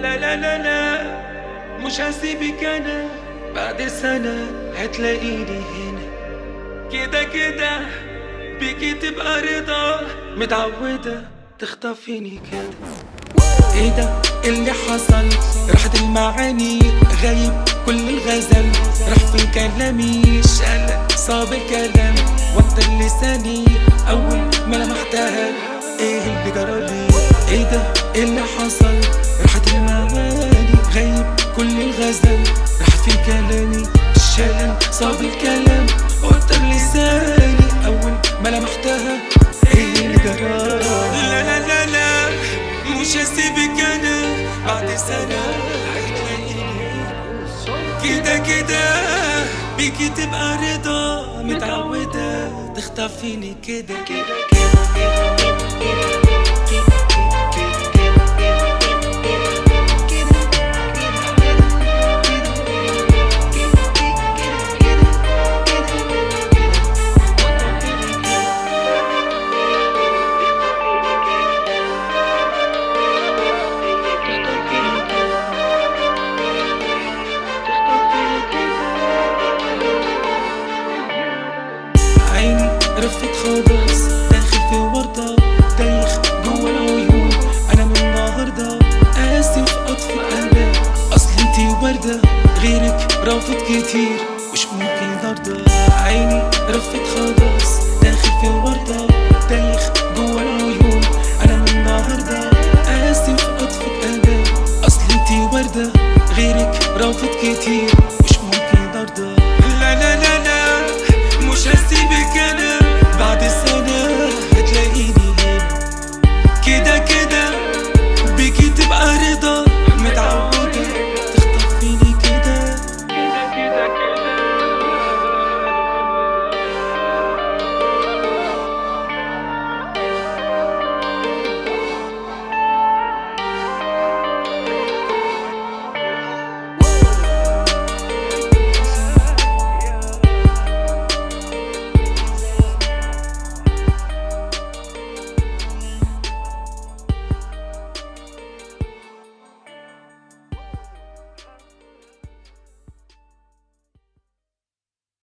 لا لا لا لا، مش هسيبك انا، بعد سنة هتلاقيني هنا. كده كده بيكي تبقى رضا، متعودة تخطفيني كده. ايه ده اللي حصل؟ راحت المعاني، غايب كل الغزل، راح في كلامي شال صاب الكلام، وتر لساني اول ما لمحتها. ايه اللي جرالي؟ ايه ده اللي حصل؟ راحت المعاني، غايب كل الغزل، راح في كلامي شال صاب الكلام، وتر لساني اول ما لمحتها. ايه اللي جرالي؟ لا لا لا لا، مش هسيبك انا، بعد سنة هتلاقيني كده كده بيكي تبقى رضا، متعودة تخطفيني كده كده كده.